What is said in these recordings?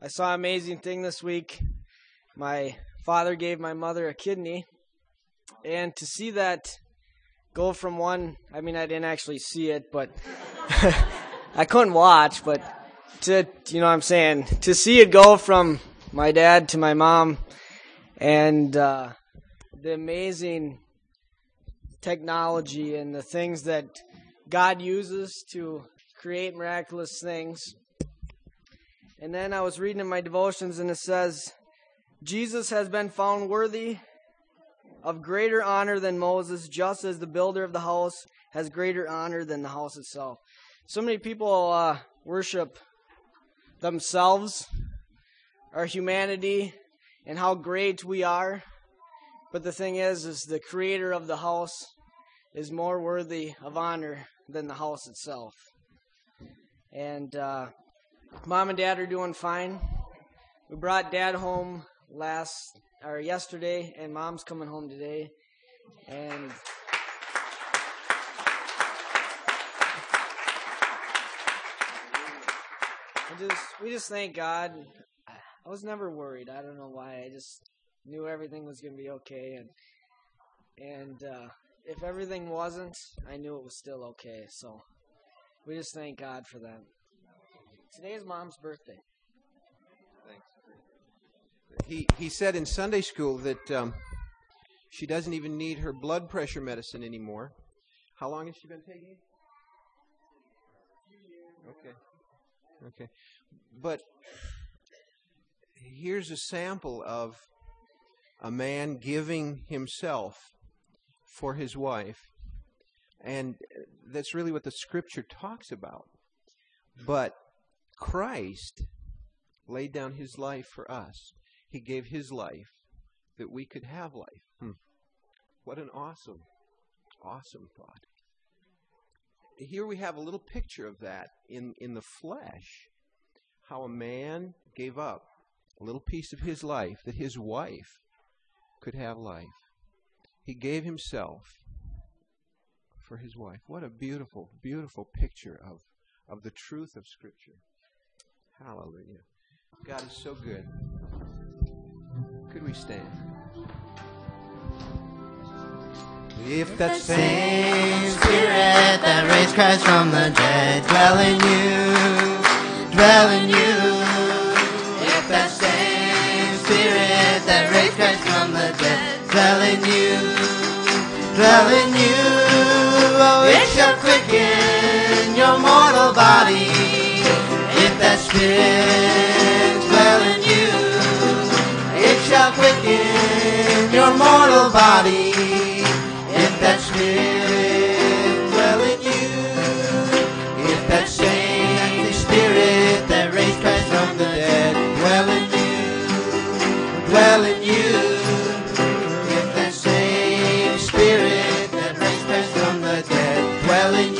I saw an amazing thing this week. My father gave my mother a kidney, and to see that go from one, I didn't actually see it, but I couldn't watch, but to see it go from my dad to my mom, and the amazing technology and the things that God uses to create miraculous things. And then I was reading in my devotions, and it says, Jesus has been found worthy of greater honor than Moses, just as the builder of the house has greater honor than the house itself. So many people worship themselves, our humanity, and how great we are. But the thing is the creator of the house is more worthy of honor than the house itself. And Mom and Dad are doing fine. We brought Dad home yesterday, and Mom's coming home today. And we just thank God. I was never worried. I don't know why. I just knew everything was going to be okay. And if everything wasn't, I knew it was still okay. So we just thank God for that. Today is Mom's birthday. Thanks. He said in Sunday school that she doesn't even need her blood pressure medicine anymore. How long has she been taking it? Okay. But here's a sample of a man giving himself for his wife. And that's really what the Scripture talks about. But Christ laid down his life for us. He gave his life that we could have life. What an awesome thought. Here we have a little picture of that in the flesh, how a man gave up a little piece of his life that his wife could have life. He gave himself for his wife. What a beautiful, beautiful picture of the truth of Scripture. Hallelujah. God is so good. Could we stand? If that same Spirit that raised Christ from the dead dwell in you. If that same Spirit that raised Christ from the dead dwell in you, oh, it shall quicken your mortal body. If that Spirit dwell in you, it shall quicken your mortal body. If that Spirit dwell in you, if that same Spirit that raised Christ from the dead dwell in you, if that same Spirit that raised Christ from the dead dwell in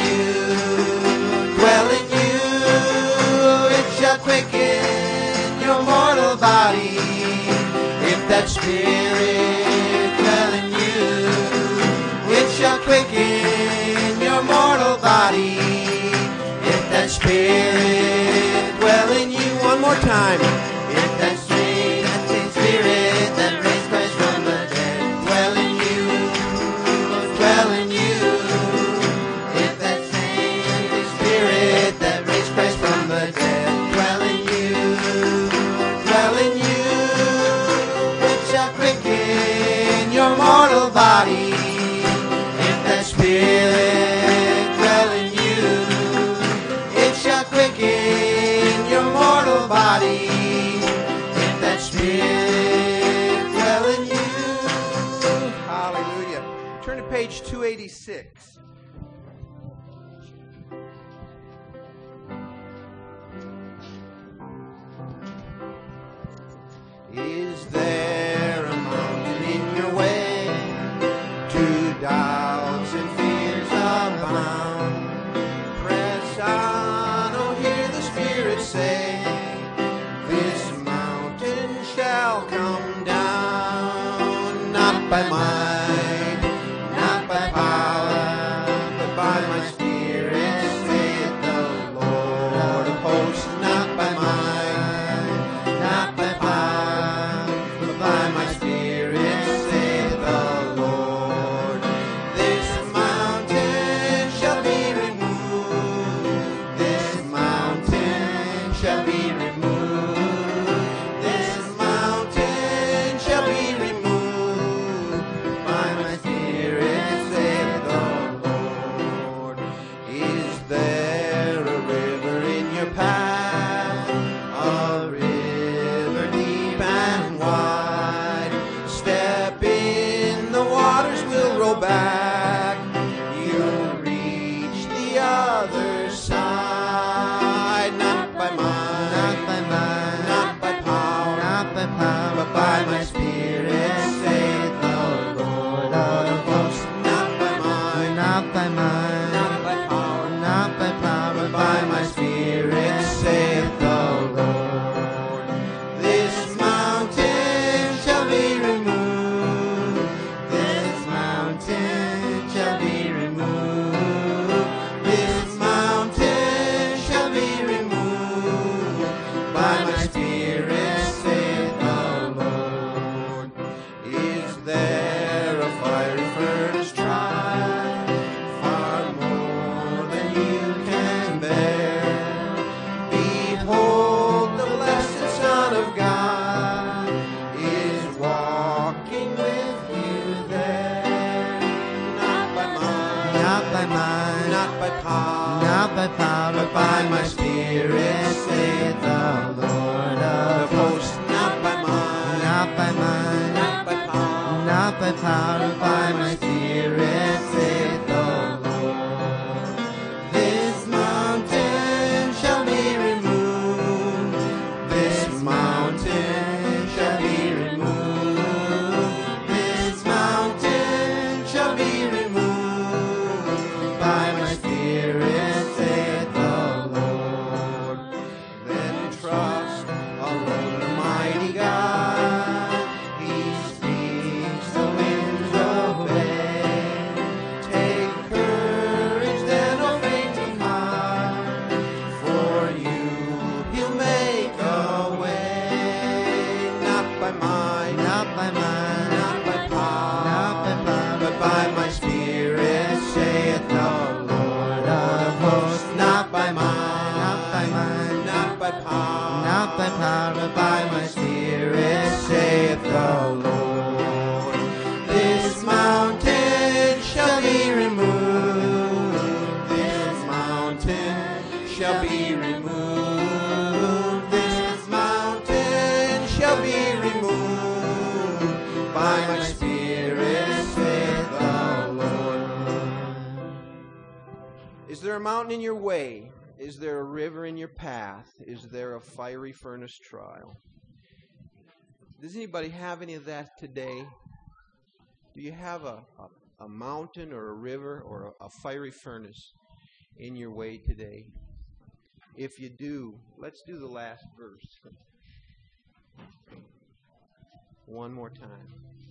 you, it shall quicken your mortal body. If that Spirit dwell in you, it shall quicken your mortal body. If that Spirit dwell in you, one more time. If that same Spirit that raised Christ from the dead dwell in you, if that same Spirit that raised Christ from the dead dwell in you, it shall quicken your mortal body. Spirit dwell in you, it shall quicken your mortal body. If that Spirit dwell in you. Hallelujah. Turn to page 286. Is there a mountain in your way to doubts and fears abound? Press on, oh, hear the Spirit say, this mountain shall come down, not by might, not by power, but by my Spirit, saith the Lord of hosts. Not by might, by my Spirit, saith the Lord. Is there a fiery furnace trial, far more than you can bear? Behold, the blessed Son of God is walking with you there. Not by might, Not by might, not by power, not by power, but by my Spirit, saith the Lord of hosts. Not by might, not by might, not by power, not by power, but by my Spirit, saith the Lord. this mountain shall be removed. This mountain shall be removed. This mountain shall be removed by my Spirit, saith the Lord. Then trust alone the mighty God. He speaks, the winds obey. Take courage, then, O fainting heart, for you he'll make a way. Not by might, Not by might, not by power, not by power, but by my Spirit, saith the Lord of hosts. Not by might, not by might, not by power, not by power, but by my Spirit, saith the Lord. This mountain shall be removed. This mountain shall be removed. This mountain shall be removed by my Spirit, saith the Lord. Is there a mountain in your way? Is there a river in your path? Is there a fiery furnace trial? Does anybody have any of that today? Do you have a mountain or a river or a fiery furnace in your way today? If you do, let's do the last verse. One more time.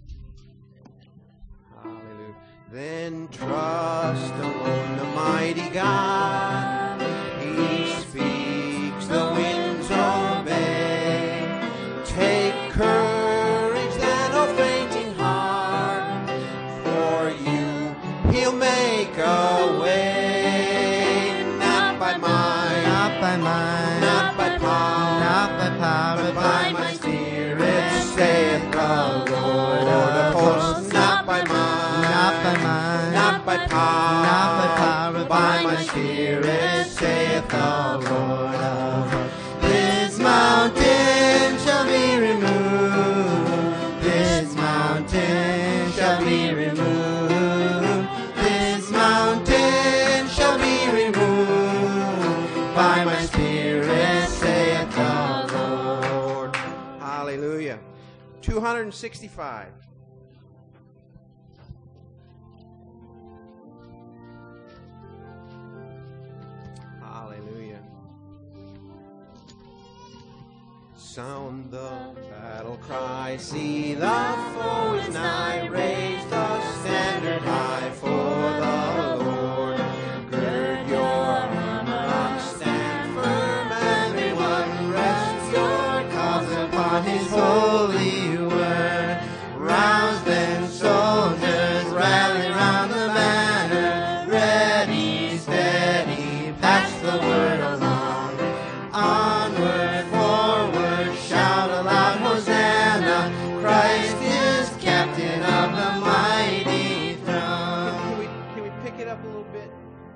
Hallelujah. Then trust alone the mighty God. He speaks, the winds obey. Take courage, then, O fainting heart, for you he'll make a way. Not by might, not by might, not by power, not by power, but by my Spirit, saith the Lord of hosts. Not by might, not by might, not by power, not by power, but by my Spirit, saith the Lord of hosts. This mountain shall be removed. This mountain shall be removed. This mountain shall be removed by my Spirit, saith the Lord. Hallelujah. 265. Hallelujah. Sound the battle cry, see the foe is nigh, raise the standard high for the Lord. Gird your armor on, stand firm, everyone, rest your cause upon his holy word. Rouse then, soldiers, rally round the banner, ready, steady, pass the word along. Onward, forward, shout aloud, Hosanna, Christ is captain of the mighty throne. Can we pick it up a little bit?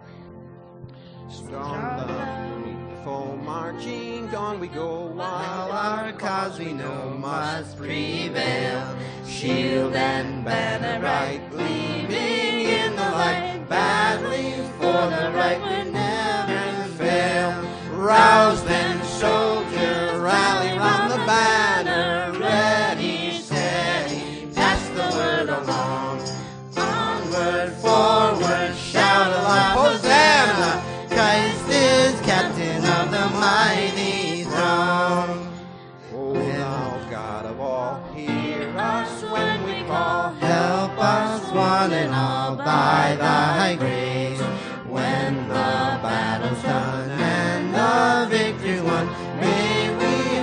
Strong the foe marching, on we go, while our cause we know must prevail. Shield and banner bright, gleaming in the light, battling for the right would never fail. Rouse then, soldier, rally round the banner, ready, steady, pass the word along. Onward, forward, shout aloud, Hosanna, Christ is captain of the mighty throne. O thou God of all, hear us when we call. Help us one and all by thy grace. When the battle's done and the victory won, may we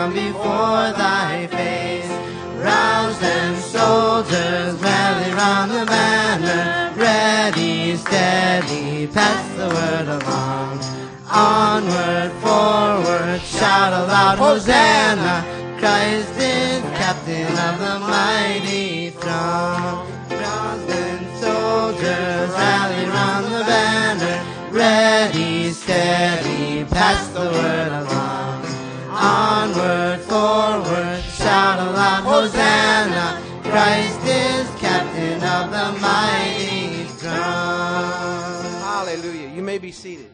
come before thy face. Rouse them, soldiers, rally round the banner. Ready, steady, pass the word along. Onward, forward, shout aloud, Hosanna. Christ is captain of the mighty throng. Rouse them, soldiers, rally round the banner. Ready, steady, pass the word along. Onward, forward, shout aloud, Hosanna. Christ is captain of the mighty throng. Hallelujah. You may be seated.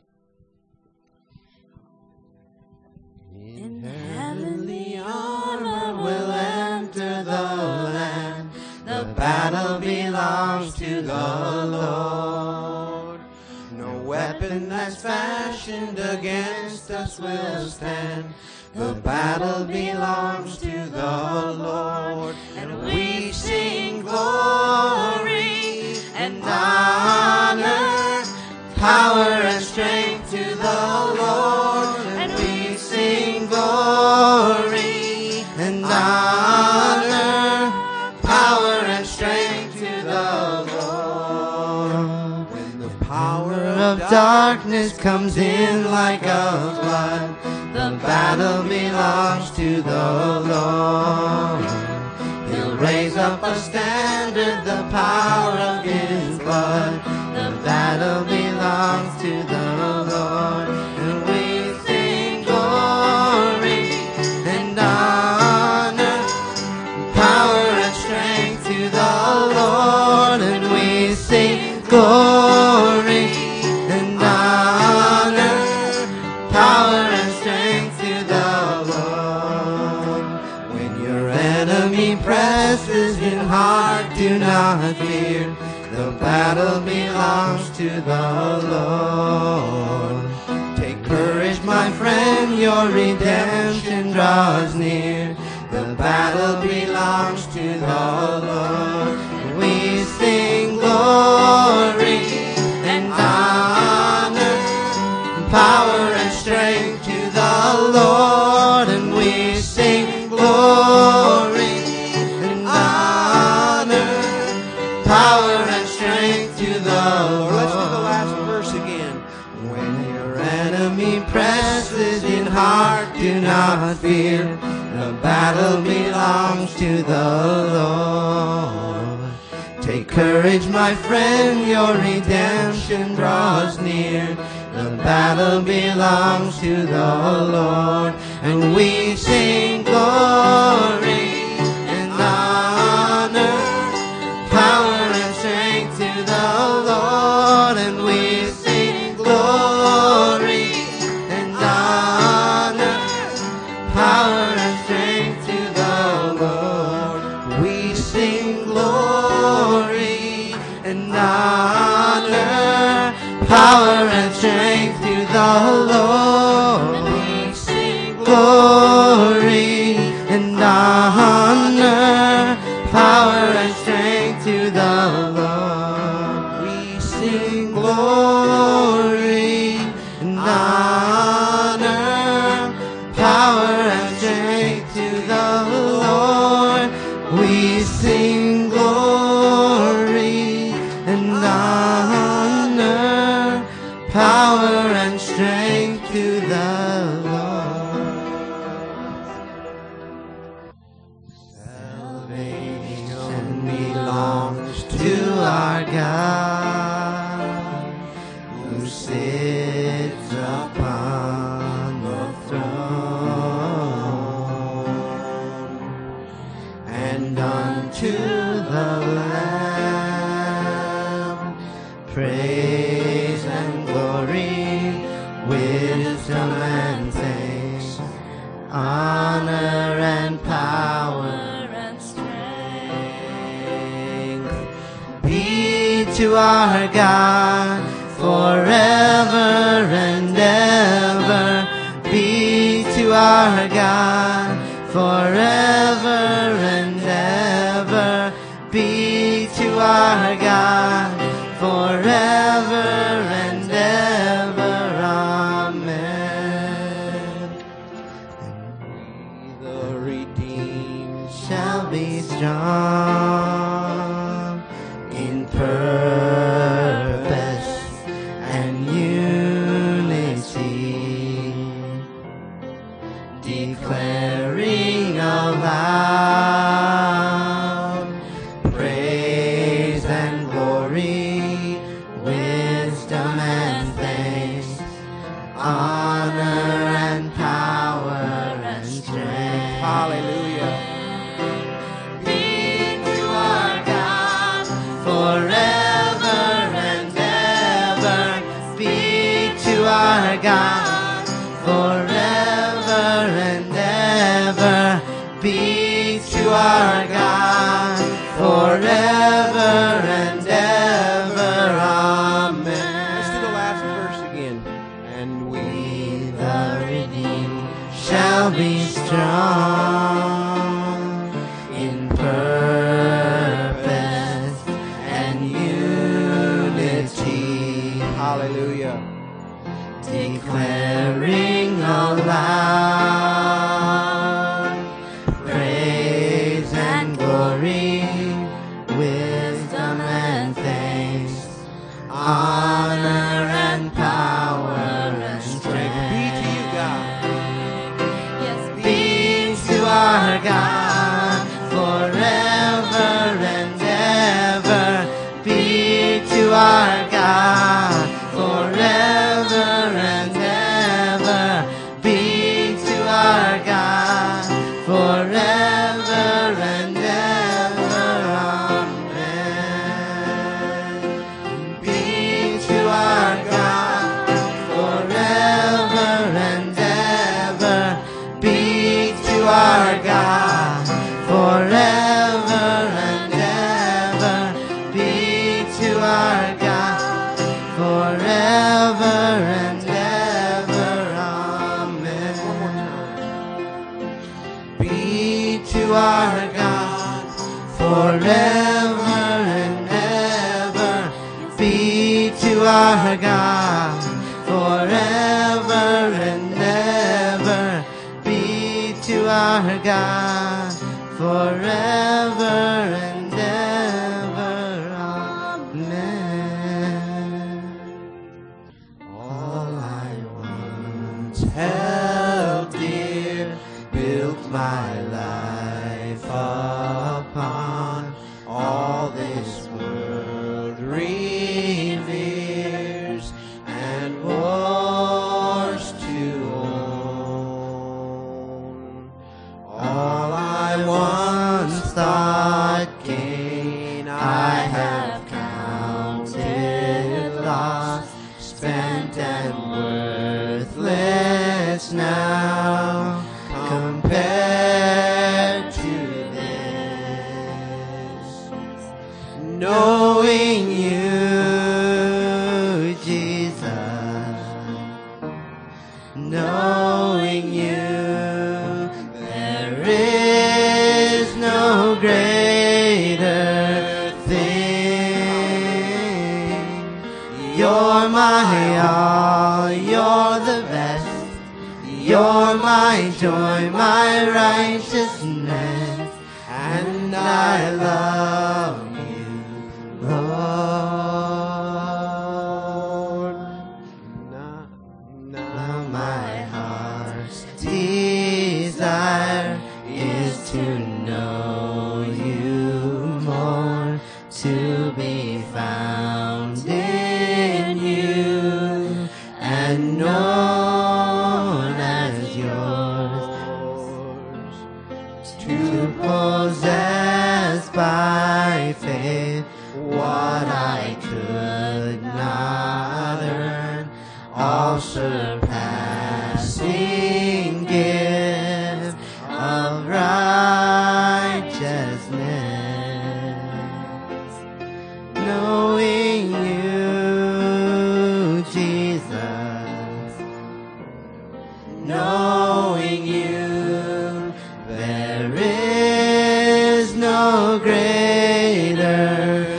In heavenly armor will enter the land. The battle belongs to the Lord. No weapon that's fashioned against us will stand. The battle belongs to the Lord. And we sing glory and honor, power and strength to the Lord. And we sing glory and honor, power and strength to the Lord. When the power of darkness comes in like a flood, the battle belongs to the Lord. He'll raise up a standard, the power of His blood. The battle belongs to the Lord. And we sing glory and honor, power and strength to the Lord. And we sing glory and honor, power and strength to the Lord. When your enemy presses in hard, do not fear. The battle belongs to the Lord. Take courage, my friend, your redemption draws near. The battle belongs to the Lord. We sing glory and honor, power and strength to the Lord. And we sing glory and honor, power and strength to the Lord. Let's do the last verse again. When your enemy presses in hard, do not fear. The battle belongs to the Lord. Take courage, my friend, your redemption draws near. The battle belongs to the Lord. And we sing glory and honor, power and strength to the Lord. And we sing glory and honor, power and strength to the Lord. We sing glory and honor, power and strength to the Lord. We sing glory and honor, power and strength to the Lord. We sing glory and honor, power and strength to the Lord. We sing glory and honor, power and strength to the Lord. Salvation belongs to our God, who sits upon the throne, and unto the Lamb praise and glory, wisdom and thanks, honor and power and strength be to our God forever and ever. Be to our God forever and ever. Be to our God forever and ever. Amen. And we The redeemed shall be strong in purpose and unity, declaring aloud praise and glory, wisdom and thanks, honor and power and strength. Hallelujah. Be to our God forever and ever. Be to our God forever and ever. Be to our God forever and ever. Amen. Let's do the last verse again. And we, The redeemed shall be strong in purpose and unity, hallelujah. declaring aloud praise and glory, wisdom and thanks, honor and power and strength. Be to you, God. Be to our God forever and ever. Be to our God forever and ever. Be to our God forever and ever. Amen. Be to our God forever and ever. Be to our God forever and ever. Be to our God forever and ever. Amen. One more time. Be to our God forever and ever. Be to our God forever and ever. Be to our God forever and ever. Amen. All I once held dear, built my life upon. All this world reveres and wars to own. All I once thought gain, I have counted loss, spent and worthless now, compared to this. Knowing you, Jesus, knowing you, there is no greater thing. You're my all, you're the best. You're my joy, my righteousness, and I love you, Lord. Now my heart's desire is to know you more, to be found in you and known as yours, to possess by faith what I could not earn, all surpassing gift of righteousness. Knowing you, Jesus, knowing you, there is no greater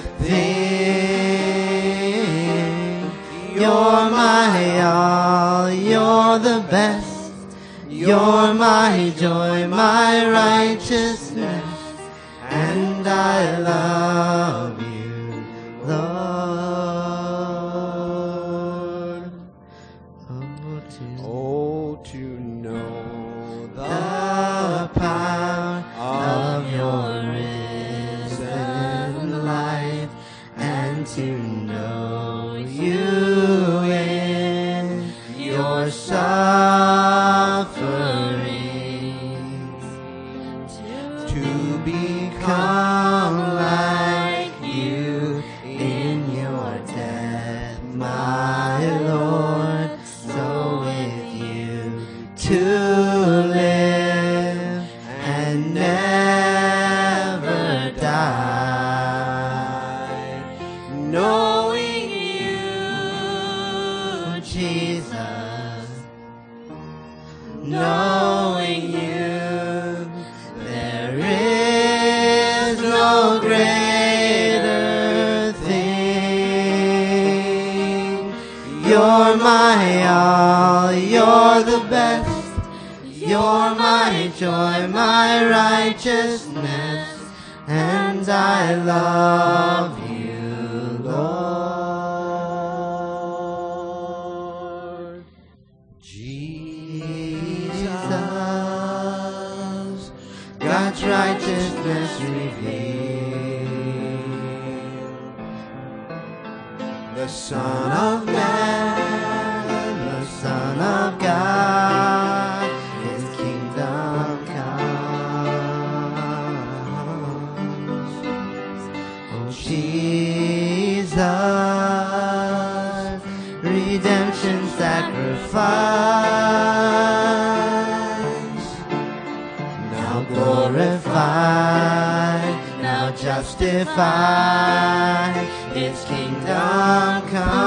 thing. You're my all, you're the best. You're my joy, my righteousness, and I love you, Lord. Oh, to know The power of your risen life, and to know you in your sufferings, to become like you in your death, my Lord, so with you to live and never die, knowing you, Jesus, knowing you, there is no greater thing. You're my all, you're the best. You're my joy, my righteousness, and I love you, Lord. Jesus, God's righteousness revealed. The Son of Man, the Son of God, His kingdom comes. Oh, Jesus, redemption sacrifice, now glorified, now justified, His kingdom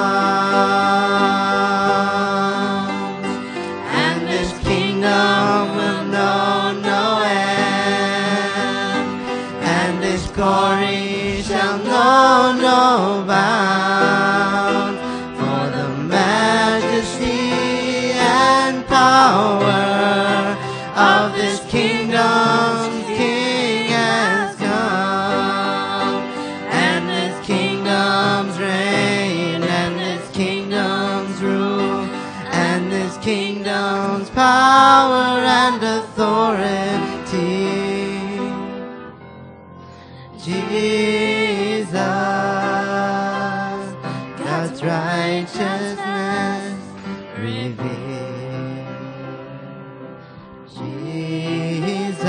comes, and this kingdom will know no end, and this glory shall know no bound, for the majesty and power of this kingdom's King has come, and this kingdom's reign, and this kingdom's rule, and this kingdom's power and authority. Jesus, God's righteousness revealed. Jesus,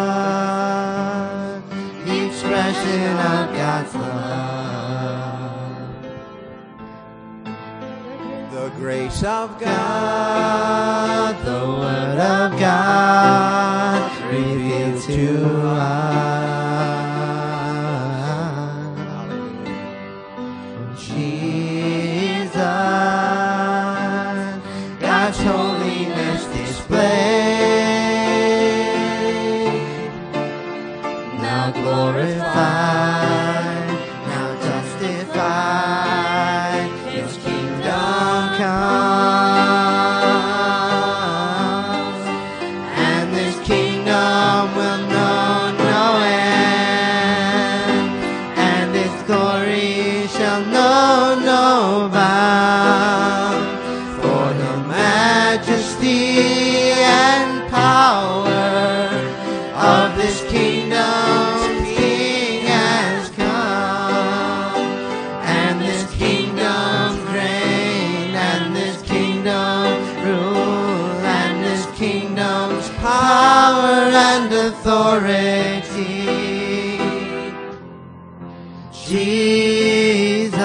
the expression of God's love. the grace of God, the Word of God, revealed to us. Jesus, God's holiness displayed, now glorified, now justified, His kingdom comes, and this kingdom will know no end, and its glory shall know no bound, for the majesty and power of this kingdom's King has come, and this kingdom's reign, and this kingdom's rule, and this kingdom's power and authority. Jesus,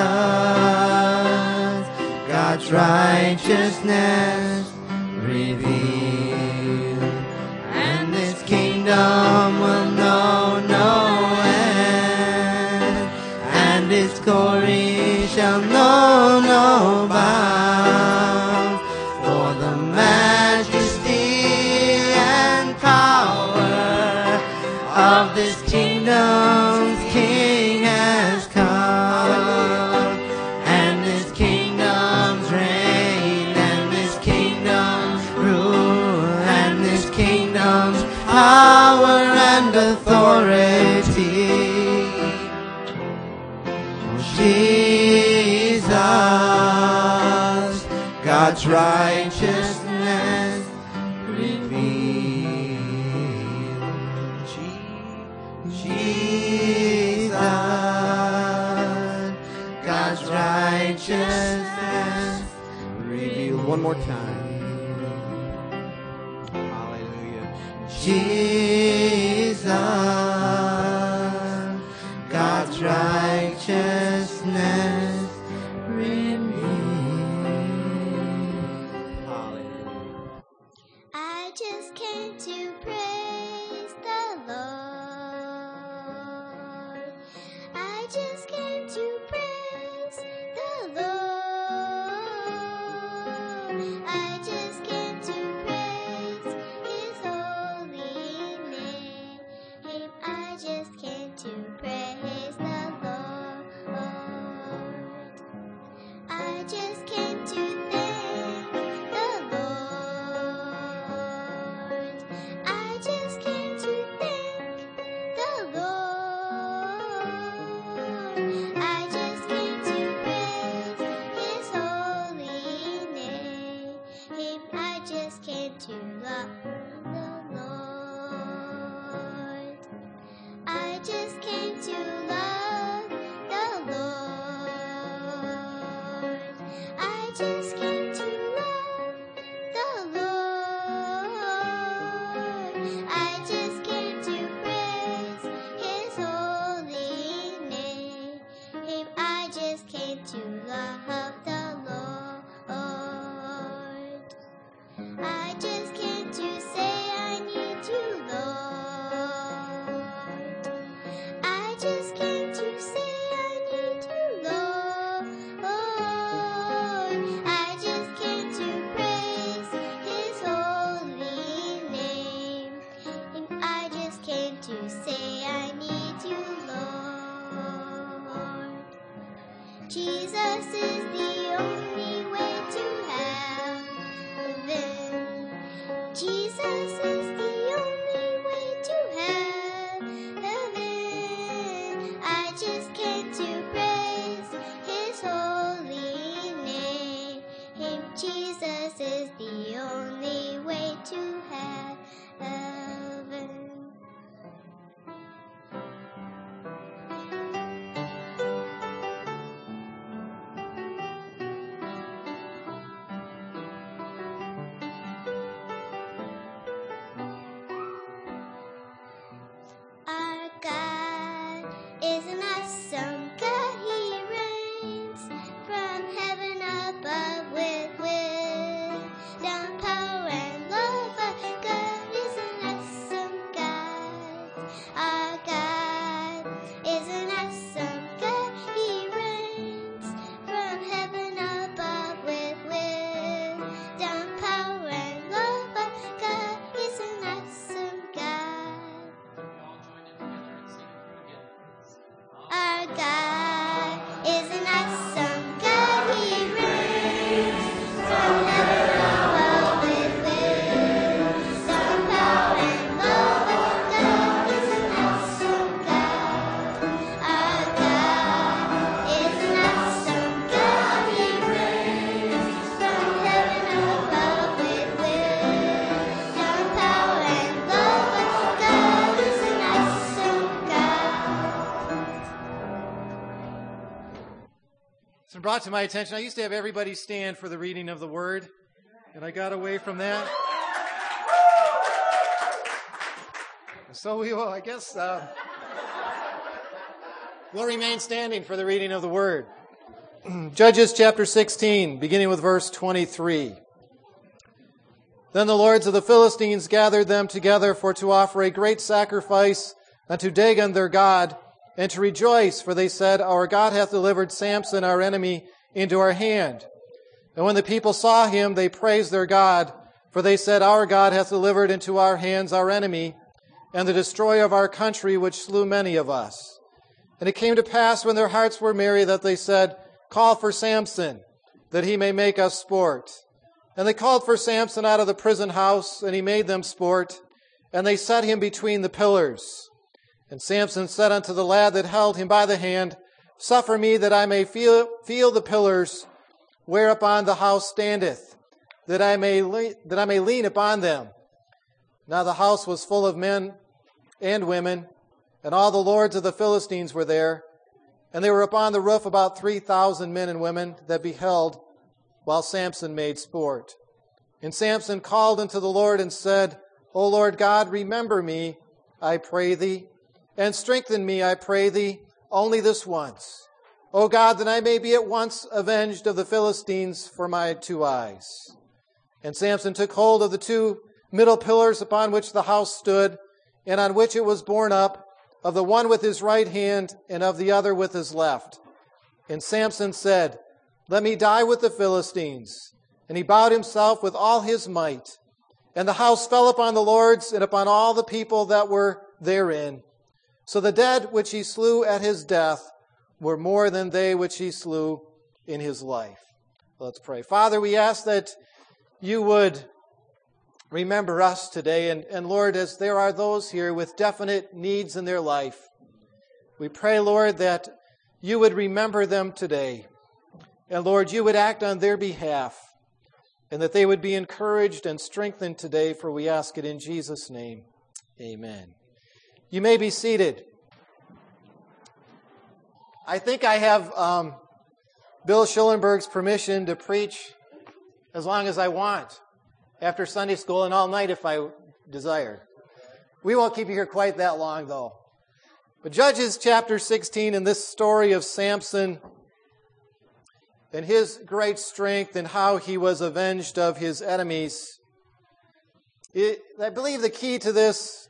God's righteousness revealed, and this kingdom will know no end, and its glory shall know no bound, for the majesty and power of this kingdom's King has come, and this kingdom's reign, and this kingdom's rule, and this power and authority. Jesus, God's righteousness revealed. Jesus, God's righteousness revealed. One more time. Hallelujah. Jesus, God's righteousness revealed. Hallelujah. I just came to praise the Lord. I just came to praise the Lord. I just came to praise His holy name. I just came to praise the Lord. I just came to thank the Lord. I just came to thank the Lord. I just came to praise His holy name. I just came to love the Lord. I just came to love the Lord. I just came to love the Lord. I just came to praise His holy name. I just came to love the Lord. I just came to say I need you, Lord. I just came to say I need you, Lord. I just came to praise His holy name. I just came to say I need you, Lord. Jesus is the only way to heaven. Jesus is the only way to heaven. I just came to praise His holy name. Jesus is the only way to heaven. Our God is an awesome God. He reigns from heaven above with wisdom, power, and love. Our God is an awesome God. Our God is an awesome God. He reigns from heaven above with wisdom, power, and love. Our God is an awesome God. Our God is an awesome God. He reigns from heaven above with wisdom, power, and love. Our God is an awesome God. Our God is an awesome God. He reigns from heaven above with wisdom, power, and love. Our God is an awesome God. It's been brought to my attention. I used to have everybody stand for the reading of the Word, and I got away from that. So we will, I guess, we'll remain standing for the reading of the Word. Judges chapter 16, beginning with verse 23. Then the lords of the Philistines gathered them together for to offer a great sacrifice unto Dagon their god, and to rejoice, for they said, Our God hath delivered Samson our enemy into our hand. And when the people saw him, they praised their God, for they said, Our God hath delivered into our hands our enemy, and the destroyer of our country, which slew many of us. And it came to pass, when their hearts were merry, that they said, Call for Samson, that he may make us sport. And they called for Samson out of the prison house, and he made them sport. and they set him between the pillars. And Samson said unto the lad that held him by the hand, Suffer me that I may feel the pillars whereupon the house standeth, that I may lean upon them. Now the house was full of men and women, and all the lords of the Philistines were there, and they were upon the roof about 3,000 men and women that beheld, while Samson made sport. And Samson called unto the Lord and said, O Lord God, remember me, I pray thee, and strengthen me, I pray thee, only this once. O God, that I may be at once avenged of the Philistines for my 2 eyes. And Samson took hold of the 2 middle pillars upon which the house stood, and on which it was borne up, of the one with his right hand, and of the other with his left. And Samson said, Let me die with the Philistines. And he bowed himself with all his might. And the house fell upon the lords and upon all the people that were therein. So the dead which he slew at his death were more than they which he slew in his life. Let's pray. Father, we ask that you would remember us today. And Lord, as there are those here with definite needs in their life, we pray, Lord, that you would remember them today. And Lord, you would act on their behalf, and that they would be encouraged and strengthened today, for we ask it in Jesus' name. Amen. You may be seated. I think I have Bill Schullenberg's permission to preach as long as I want, after Sunday school and all night if I desire. We won't keep you here quite that long, though. But Judges chapter 16, and this story of Samson and his great strength and how he was avenged of his enemies, I believe the key to this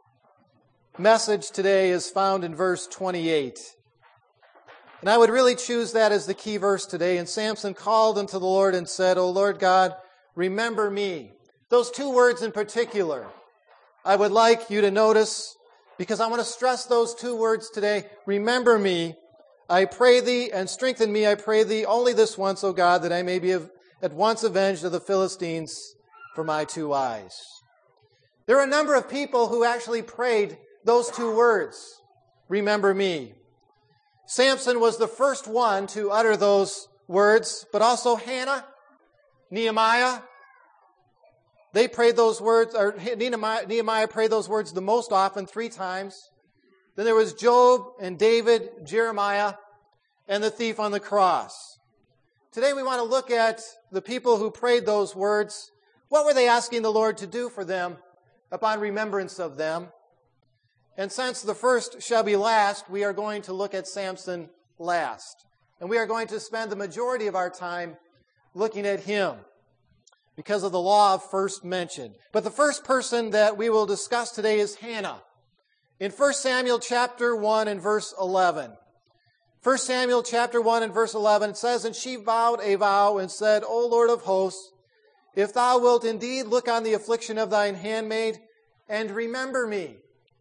message today is found in verse 28. And I would really choose that as the key verse today. And Samson called unto the Lord and said, O Lord God, remember me. Those 2 words in particular, I would like you to notice, because I want to stress those 2 words today. Remember me, I pray thee, and strengthen me, I pray thee, only this once, O God, that I may be at once avenged of the Philistines for my 2 eyes. There are a number of people who actually prayed those 2 words, remember me. Samson was the first one to utter those words, but also Hannah, Nehemiah. They prayed those words, or Nehemiah prayed those words the most often, 3 times. Then there was Job and David, Jeremiah, and the thief on the cross. Today we want to look at the people who prayed those words. What were they asking the Lord to do for them upon remembrance of them? And since the first shall be last, we are going to look at Samson last. And we are going to spend the majority of our time looking at him because of the law of first mention. But the first person that we will discuss today is Hannah. In 1 Samuel chapter 1 and verse 11. 1 Samuel chapter 1 and verse 11, it says, And she vowed a vow and said, O Lord of hosts, if thou wilt indeed look on the affliction of thine handmaid, and remember me,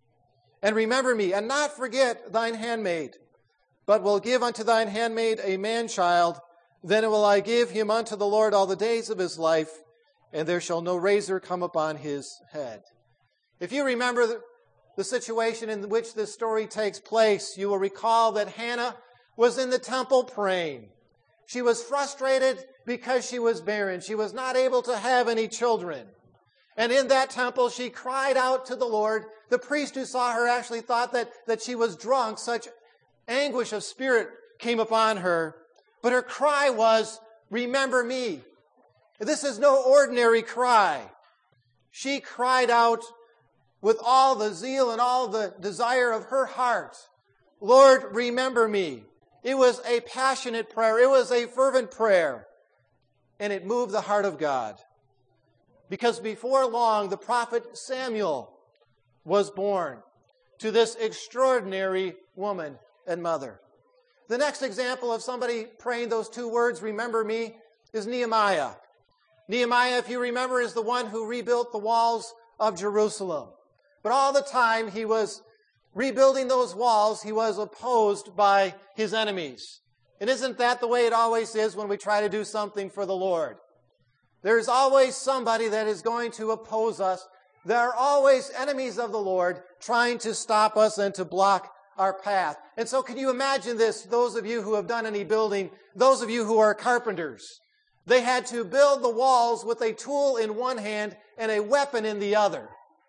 and not forget thine handmaid, but will give unto thine handmaid a man-child, then will I give him unto the Lord all the days of his life, and there shall no razor come upon his head. If you remember the situation in which this story takes place, you will recall that Hannah was in the temple praying. She was frustrated because she was barren. She was not able to have any children. And in that temple, she cried out to the Lord. The priest who saw her actually thought that she was drunk. Such anguish of spirit came upon her. But her cry was, remember me. This is no ordinary cry. She cried out with all the zeal and all the desire of her heart, Lord, remember me. It was a passionate prayer. It was a fervent prayer. And it moved the heart of God. Because before long, the prophet Samuel was born to this extraordinary woman and mother. The next example of somebody praying those 2 words, remember me, is Nehemiah. Nehemiah, if you remember, is the one who rebuilt the walls of Jerusalem. But all the time he was rebuilding those walls, he was opposed by his enemies. And isn't that the way it always is when we try to do something for the Lord? There's always somebody that is going to oppose us. There are always enemies of the Lord trying to stop us and to block our path. And so can you imagine this, those of you who have done any building, those of you who are carpenters? They had to build the walls with a tool in one hand and a weapon in the other.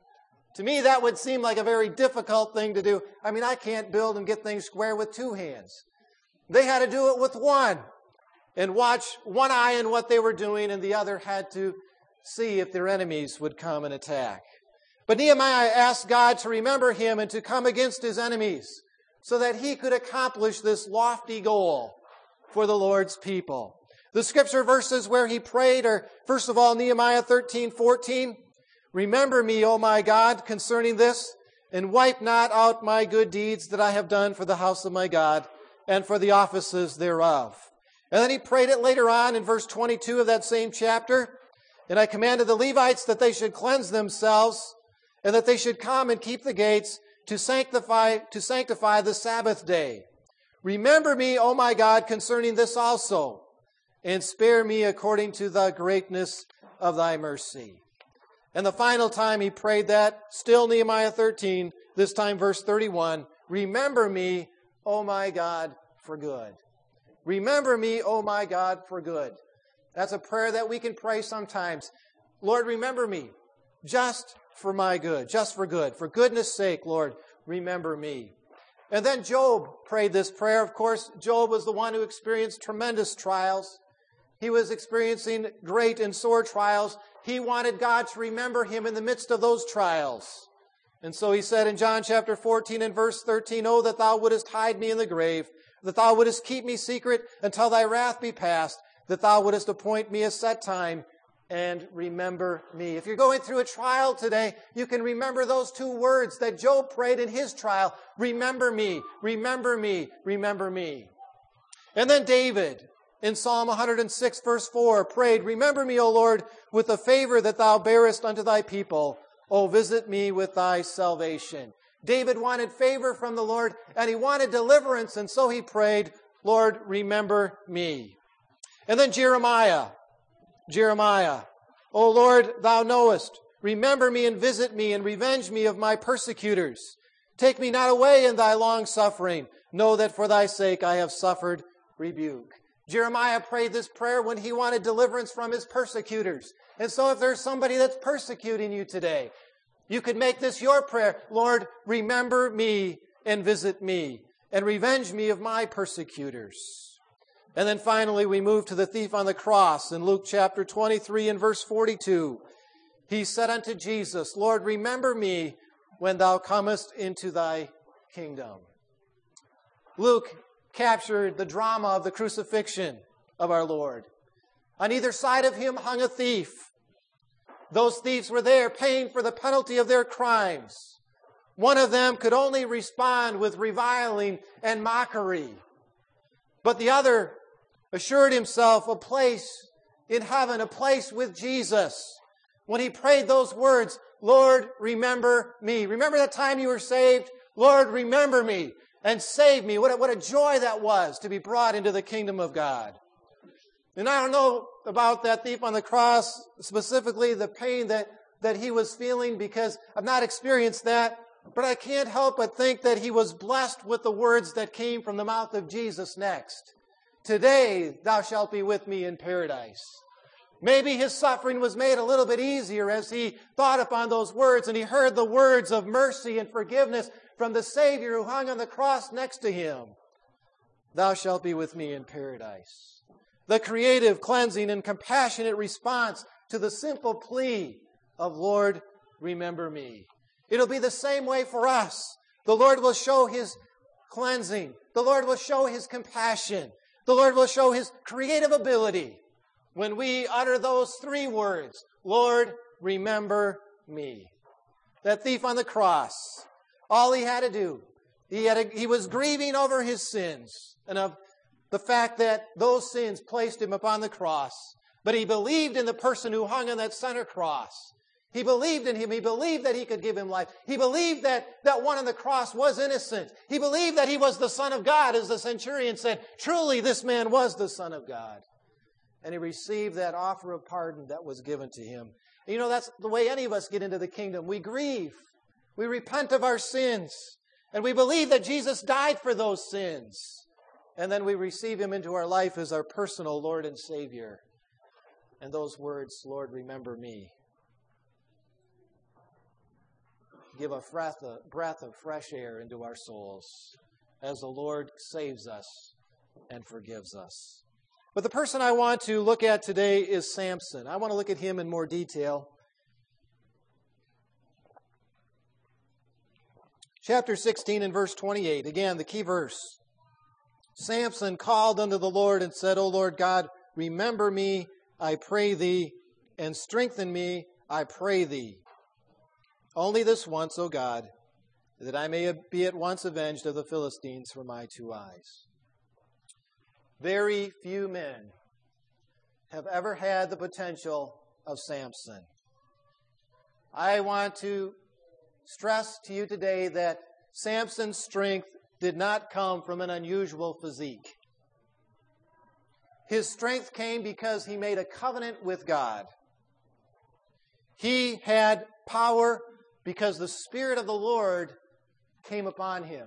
To me, that would seem like a very difficult thing to do. I mean, I can't build and get things square with two hands. They had to do it with one and watch one eye in what they were doing, and the other had to see if their enemies would come and attack. But Nehemiah asked God to remember him and to come against his enemies so that he could accomplish this lofty goal for the Lord's people. The scripture verses where he prayed are, first of all, Nehemiah 13:14. Remember me, O my God, concerning this, and wipe not out my good deeds that I have done for the house of my God and for the offices thereof. And then he prayed it later on in verse 22 of that same chapter. And I commanded the Levites that they should cleanse themselves and that they should come and keep the gates to sanctify the Sabbath day. Remember me, O my God, concerning this also, and spare me according to the greatness of thy mercy. And the final time he prayed that, still Nehemiah 13, this time verse 31, remember me, O my God, for good. Remember me, O my God, for good. That's a prayer that we can pray sometimes. Lord, remember me, just for my good, just for good. For goodness sake, Lord, remember me. And then Job prayed this prayer. Of course, Job was the one who experienced tremendous trials. He was experiencing great and sore trials. He wanted God to remember him in the midst of those trials. And so he said in John chapter 14 and verse 13, Oh, that thou wouldest hide me in the grave, that thou wouldest keep me secret until thy wrath be past, that thou wouldest appoint me a set time and remember me. If you're going through a trial today, you can remember those two words that Job prayed in his trial. Remember me, remember me, remember me. And then David, in Psalm 106, verse 4, prayed, Remember me, O Lord, with the favor that thou bearest unto thy people. O visit me with thy salvation. David wanted favor from the Lord, and he wanted deliverance, and so he prayed, Lord, remember me. And then Jeremiah, O Lord, thou knowest, remember me and visit me and revenge me of my persecutors. Take me not away in thy long suffering. Know that for thy sake I have suffered rebuke. Jeremiah prayed this prayer when he wanted deliverance from his persecutors. And so if there's somebody that's persecuting you today, you could make this your prayer. Lord, remember me and visit me and revenge me of my persecutors. And then finally we move to the thief on the cross in Luke chapter 23 and verse 42. He said unto Jesus, Lord, remember me when thou comest into thy kingdom. Luke captured the drama of the crucifixion of our Lord. On either side of him hung a thief. Those thieves were there paying for the penalty of their crimes. One of them could only respond with reviling and mockery. But the other assured himself a place in heaven, a place with Jesus. When he prayed those words, Lord, remember me. Remember that time you were saved? Lord, remember me and save me. What a joy that was to be brought into the kingdom of God. And I don't know about that thief on the cross, specifically the pain that he was feeling, because I've not experienced that. But I can't help but think that he was blessed with the words that came from the mouth of Jesus next. Today thou shalt be with me in paradise. Maybe his suffering was made a little bit easier as he thought upon those words and he heard the words of mercy and forgiveness from the Savior who hung on the cross next to him. Thou shalt be with me in paradise. The creative, cleansing, and compassionate response to the simple plea of Lord, remember me. It'll be the same way for us. The Lord will show his cleansing. The Lord will show his compassion. The Lord will show his creative ability when we utter those three words, Lord, remember me. That thief on the cross, all he had to do, he was grieving over his sins and of the fact that those sins placed him upon the cross. But he believed in the person who hung on that center cross. He believed in him. He believed that he could give him life. He believed that one on the cross was innocent. He believed that he was the Son of God, as the centurion said. Truly, this man was the Son of God. And he received that offer of pardon that was given to him. You know, that's the way any of us get into the kingdom. We grieve. We repent of our sins. And we believe that Jesus died for those sins. And then we receive him into our life as our personal Lord and Savior. And those words, Lord, remember me, give a breath of fresh air into our souls as the Lord saves us and forgives us. But the person I want to look at today is Samson. I want to look at him in more detail. Chapter 16 and verse 28, again, the key verse. Samson called unto the Lord and said, O Lord God, remember me, I pray thee, and strengthen me, I pray thee. Only this once, O God, that I may be at once avenged of the Philistines for my 2 eyes. Very few men have ever had the potential of Samson. I want to stress to you today that Samson's strength did not come from an unusual physique. His strength came because he made a covenant with God. He had power because the Spirit of the Lord came upon him.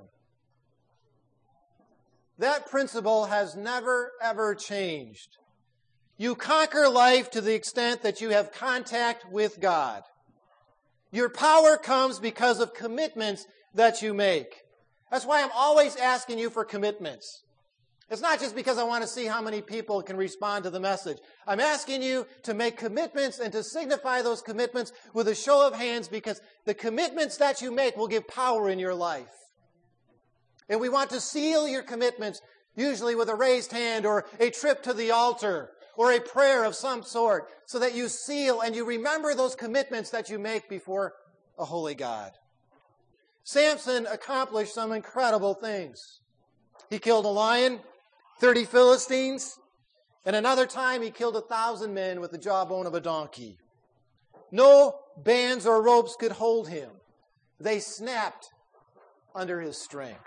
That principle has never, ever changed. You conquer life to the extent that you have contact with God. Your power comes because of commitments that you make. That's why I'm always asking you for commitments. It's not just because I want to see how many people can respond to the message. I'm asking you to make commitments and to signify those commitments with a show of hands, because the commitments that you make will give power in your life. And we want to seal your commitments, usually with a raised hand or a trip to the altar or a prayer of some sort, so that you seal and you remember those commitments that you make before a holy God. Samson accomplished some incredible things. He killed a lion, 30 Philistines, and another time he killed 1,000 men with the jawbone of a donkey. No bands or ropes could hold him. They snapped under his strength.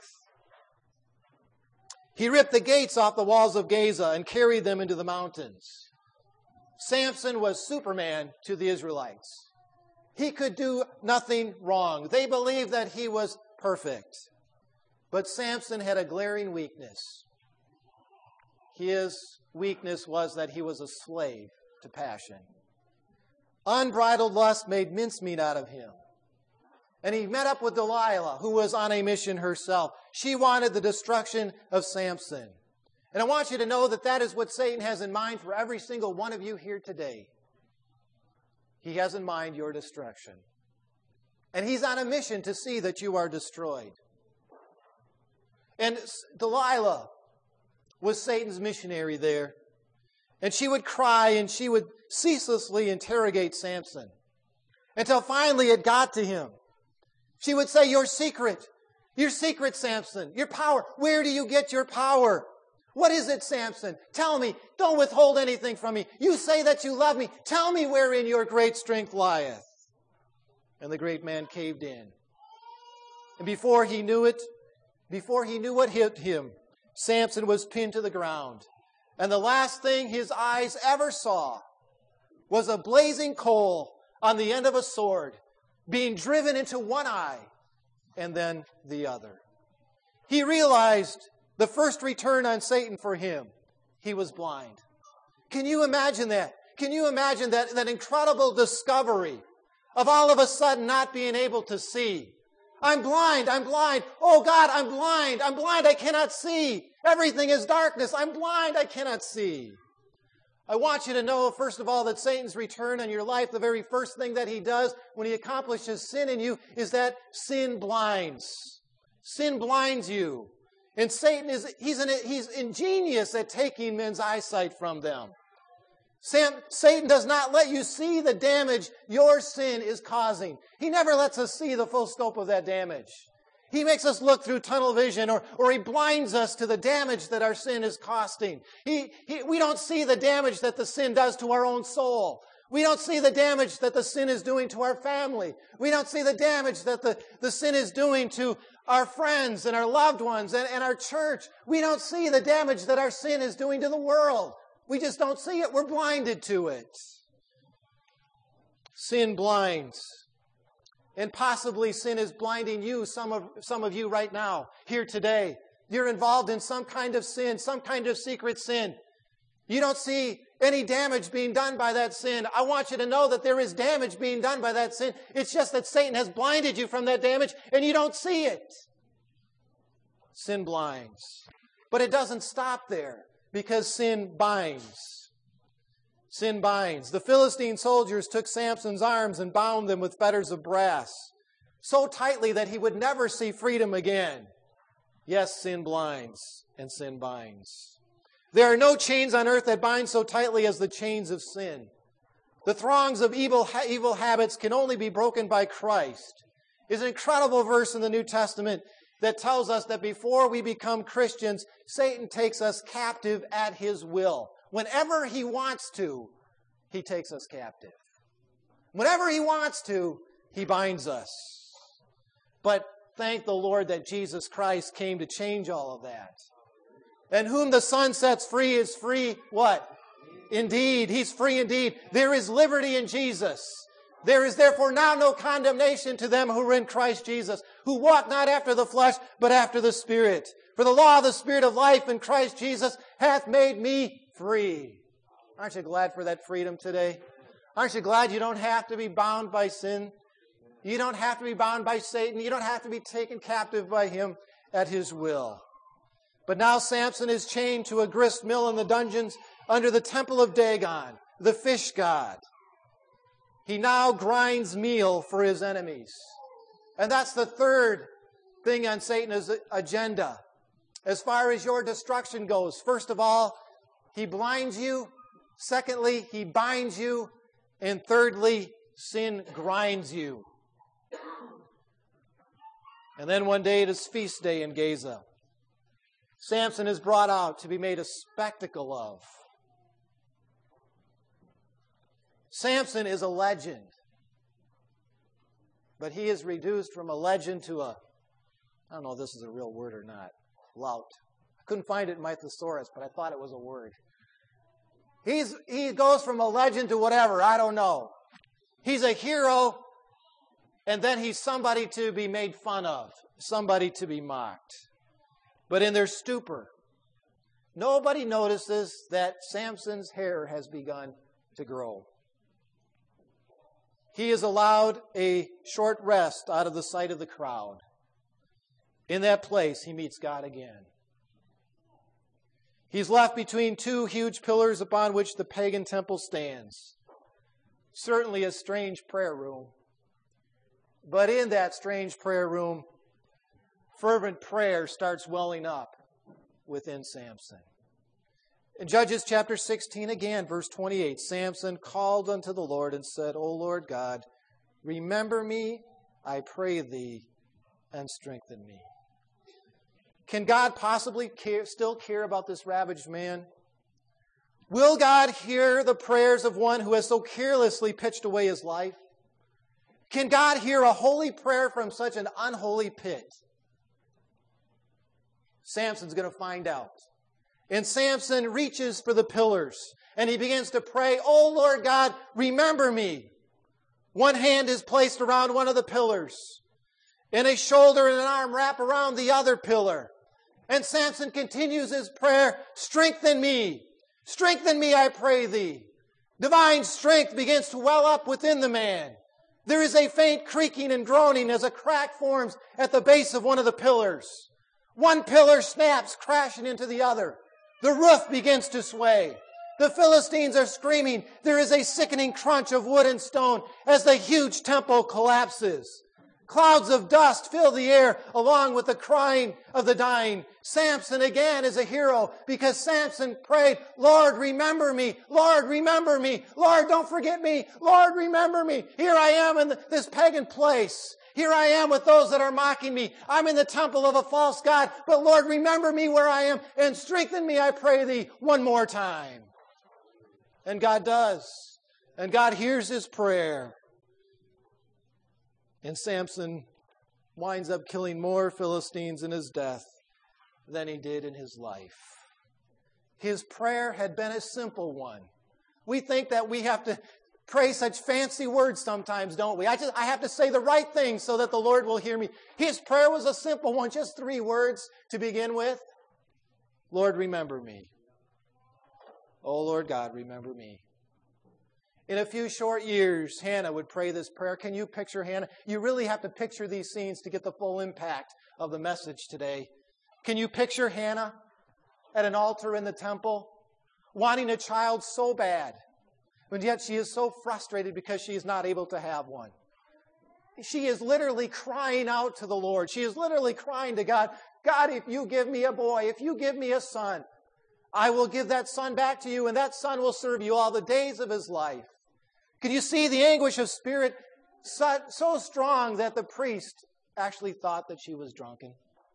He ripped the gates off the walls of Gaza and carried them into the mountains. Samson was Superman to the Israelites. He could do nothing wrong. They believed that he was perfect. But Samson had a glaring weakness. His weakness was that he was a slave to passion. Unbridled lust made mincemeat out of him. And he met up with Delilah, who was on a mission herself. She wanted the destruction of Samson. And I want you to know that that is what Satan has in mind for every single one of you here today. He has in mind your destruction. And he's on a mission to see that you are destroyed. And Delilah was Satan's missionary there. And she would cry and she would ceaselessly interrogate Samson until finally it got to him. She would say, your secret, Samson, your power. Where do you get your power? What is it, Samson? Tell me. Don't withhold anything from me. You say that you love me. Tell me wherein your great strength lieth. And the great man caved in. And before he knew what hit him, Samson was pinned to the ground. And the last thing his eyes ever saw was a blazing coal on the end of a sword being driven into one eye and then the other. He realized the first return on Satan for him, he was blind. Can you imagine that? Can you imagine that incredible discovery of all of a sudden not being able to see? I'm blind. Oh God, I'm blind, I cannot see. Everything is darkness. I'm blind, I cannot see. I want you to know, first of all, that Satan's return on your life, the very first thing that he does when he accomplishes sin in you is that sin blinds. Sin blinds you. And Satan he's ingenious at taking men's eyesight from them. Satan does not let you see the damage your sin is causing. He never lets us see the full scope of that damage. He makes us look through tunnel vision, or he blinds us to the damage that our sin is costing. We don't see the damage that the sin does to our own soul. We don't see the damage that the sin is doing to our family. We don't see the damage that the sin is doing to our friends and our loved ones and our church. We don't see the damage that our sin is doing to the world. We just don't see it. We're blinded to it. Sin blinds. And possibly sin is blinding you, some of you right now, here today. You're involved in some kind of sin, some kind of secret sin. You don't see any damage being done by that sin. I want you to know that there is damage being done by that sin. It's just that Satan has blinded you from that damage and you don't see it. Sin blinds. But it doesn't stop there because sin binds. Sin binds. The Philistine soldiers took Samson's arms and bound them with fetters of brass so tightly that he would never see freedom again. Yes, sin blinds and sin binds. There are no chains on earth that bind so tightly as the chains of sin. The throngs of evil habits can only be broken by Christ. It's an incredible verse in the New Testament that tells us that before we become Christians, Satan takes us captive at his will. Whenever he wants to, he takes us captive. Whenever he wants to, he binds us. But thank the Lord that Jesus Christ came to change all of that. And whom the Son sets free is free, what? Indeed. He's free indeed. There is liberty in Jesus. There is therefore now no condemnation to them who are in Christ Jesus, who walk not after the flesh, but after the Spirit. For the law of the Spirit of life in Christ Jesus hath made me free. Aren't you glad for that freedom today? Aren't you glad you don't have to be bound by sin? You don't have to be bound by Satan. You don't have to be taken captive by him at his will. But now Samson is chained to a grist mill in the dungeons under the temple of Dagon, the fish god. He now grinds meal for his enemies. And that's the third thing on Satan's agenda. As far as your destruction goes, first of all, he blinds you. Secondly, he binds you. And thirdly, sin grinds you. And then one day it is feast day in Gaza. Samson is brought out to be made a spectacle of. Samson is a legend. But he is reduced from a legend to I don't know if this is a real word or not, lout. I couldn't find it in my thesaurus, but I thought it was a word. He goes from a legend to whatever, I don't know. He's a hero, and then he's somebody to be made fun of, somebody to be mocked. But in their stupor, nobody notices that Samson's hair has begun to grow. He is allowed a short rest out of the sight of the crowd. In that place, he meets God again. He's left between two huge pillars upon which the pagan temple stands. Certainly a strange prayer room. But in that strange prayer room, fervent prayer starts welling up within Samson. In Judges chapter 16 again, verse 28, Samson called unto the Lord and said, O Lord God, remember me, I pray thee, and strengthen me. Can God possibly still care about this ravaged man? Will God hear the prayers of one who has so carelessly pitched away his life? Can God hear a holy prayer from such an unholy pit? Samson's going to find out. And Samson reaches for the pillars, and he begins to pray, Oh Lord God, remember me. One hand is placed around one of the pillars, and a shoulder and an arm wrap around the other pillar. And Samson continues his prayer, strengthen me, I pray thee. Divine strength begins to well up within the man. There is a faint creaking and groaning as a crack forms at the base of one of the pillars. One pillar snaps, crashing into the other. The roof begins to sway. The Philistines are screaming. There is a sickening crunch of wood and stone as the huge temple collapses. Clouds of dust fill the air along with the crying of the dying. Samson again is a hero because Samson prayed, Lord, remember me. Lord, remember me. Lord, don't forget me. Lord, remember me. Here I am in this pagan place. Here I am with those that are mocking me. I'm in the temple of a false god. But Lord, remember me where I am and strengthen me, I pray thee, one more time. And God does. And God hears his prayer. And Samson winds up killing more Philistines in his death than he did in his life. His prayer had been a simple one. We think that we have to pray such fancy words sometimes, don't we? I have to say the right thing so that the Lord will hear me. His prayer was a simple one, just 3 words to begin with. Lord, remember me. Oh, Lord God, remember me. In a few short years, Hannah would pray this prayer. Can you picture Hannah? You really have to picture these scenes to get the full impact of the message today. Can you picture Hannah at an altar in the temple, wanting a child so bad, but yet she is so frustrated because she is not able to have one? She is literally crying out to the Lord. She is literally crying to God, God, if you give me a boy, if you give me a son, I will give that son back to you, and that son will serve you all the days of his life. Can you see the anguish of spirit so strong that the priest actually thought that she was drunken?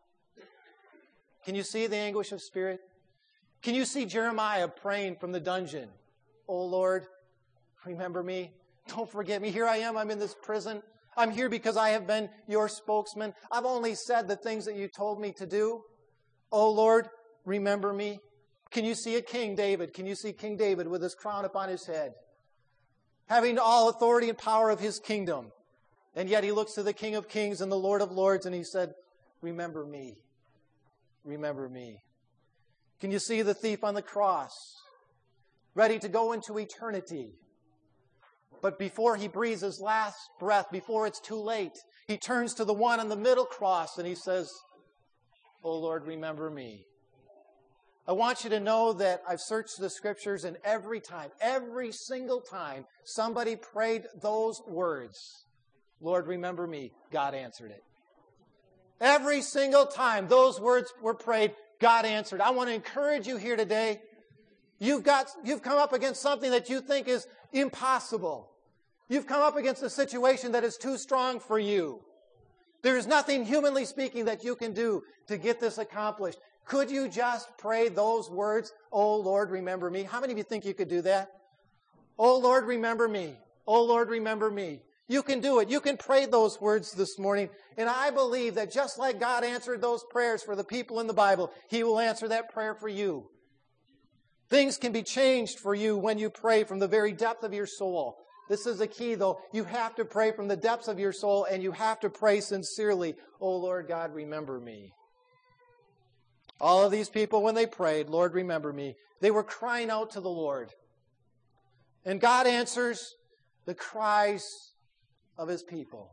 Can you see the anguish of spirit? Can you see Jeremiah praying from the dungeon? Oh Lord, remember me. Don't forget me. Here I am. I'm in this prison. I'm here because I have been your spokesman. I've only said the things that you told me to do. Oh Lord, remember me. Can you see a King David? Can you see King David with his crown upon his head, having all authority and power of his kingdom? And yet he looks to the King of Kings and the Lord of Lords and he said, remember me. Remember me. Can you see the thief on the cross, ready to go into eternity? But before he breathes his last breath, before it's too late, he turns to the one on the middle cross and he says, oh Lord, remember me. I want you to know that I've searched the Scriptures, and every single time somebody prayed those words, Lord, remember me, God answered it. Every single time those words were prayed, God answered. I want to encourage you here today. You've come up against something that you think is impossible. You've come up against a situation that is too strong for you. There is nothing, humanly speaking, that you can do to get this accomplished. Could you just pray those words, oh Lord, remember me? How many of you think you could do that? Oh Lord, remember me. Oh Lord, remember me. You can do it. You can pray those words this morning. And I believe that just like God answered those prayers for the people in the Bible, He will answer that prayer for you. Things can be changed for you when you pray from the very depth of your soul. This is the key, though. You have to pray from the depths of your soul, and you have to pray sincerely. Oh Lord God, remember me. All of these people, when they prayed, Lord, remember me, they were crying out to the Lord. And God answers the cries of His people.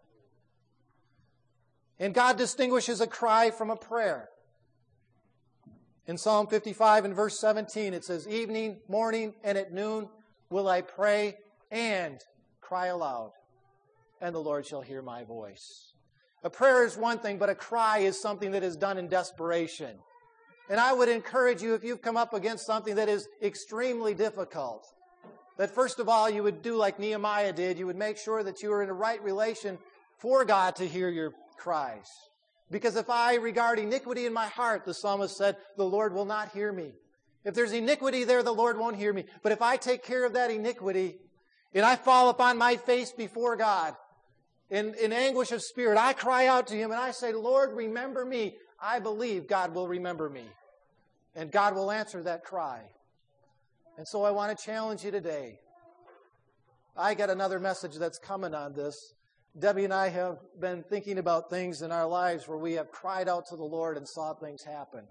And God distinguishes a cry from a prayer. In Psalm 55 and verse 17, it says, evening, morning, and at noon will I pray and cry aloud, and the Lord shall hear my voice. A prayer is one thing, but a cry is something that is done in desperation. And I would encourage you, if you've come up against something that is extremely difficult, that first of all, you would do like Nehemiah did. You would make sure that you are in a right relation for God to hear your cries. Because if I regard iniquity in my heart, the psalmist said, the Lord will not hear me. If there's iniquity there, the Lord won't hear me. But if I take care of that iniquity, and I fall upon my face before God, in anguish of spirit, I cry out to Him and I say, Lord, remember me. I believe God will remember me. And God will answer that cry. And so I want to challenge you today. I got another message that's coming on this. Debbie and I have been thinking about things in our lives where we have cried out to the Lord and saw things happen.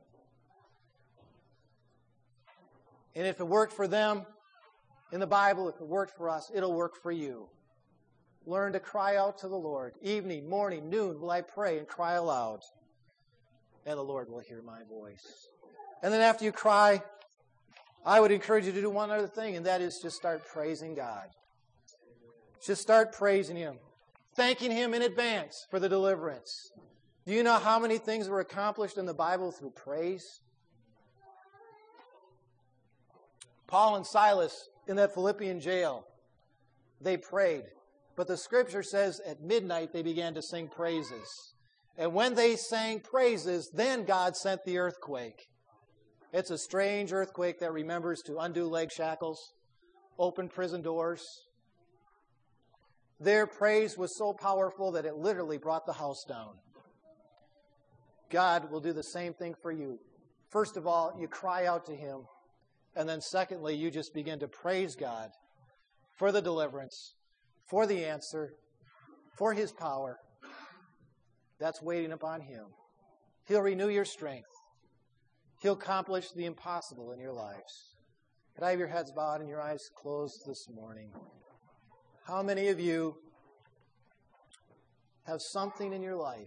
And if it worked for them in the Bible, if it worked for us, it'll work for you. Learn to cry out to the Lord. Evening, morning, noon will I pray and cry aloud. And the Lord will hear my voice. And then after you cry, I would encourage you to do one other thing, and that is just start praising God. Just start praising Him. Thanking Him in advance for the deliverance. Do you know how many things were accomplished in the Bible through praise? Paul and Silas in that Philippian jail, they prayed. But the Scripture says at midnight they began to sing praises. And when they sang praises, then God sent the earthquake. It's a strange earthquake that remembers to undo leg shackles, open prison doors. Their praise was so powerful that it literally brought the house down. God will do the same thing for you. First of all, you cry out to Him. And then secondly, you just begin to praise God for the deliverance, for the answer, for His power. That's waiting upon Him. He'll renew your strength. He'll accomplish the impossible in your lives. Could I have your heads bowed and your eyes closed this morning? How many of you have something in your life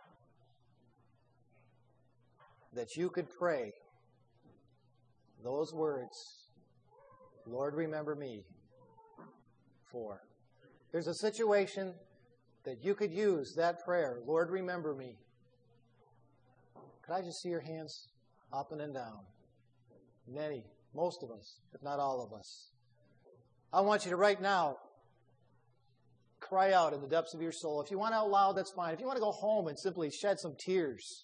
that you could pray those words, Lord, remember me, for? There's a situation that you could use that prayer, Lord, remember me. Could I just see your hands up and down? Many, most of us, if not all of us. I want you to right now cry out in the depths of your soul. If you want out loud, that's fine. If you want to go home and simply shed some tears,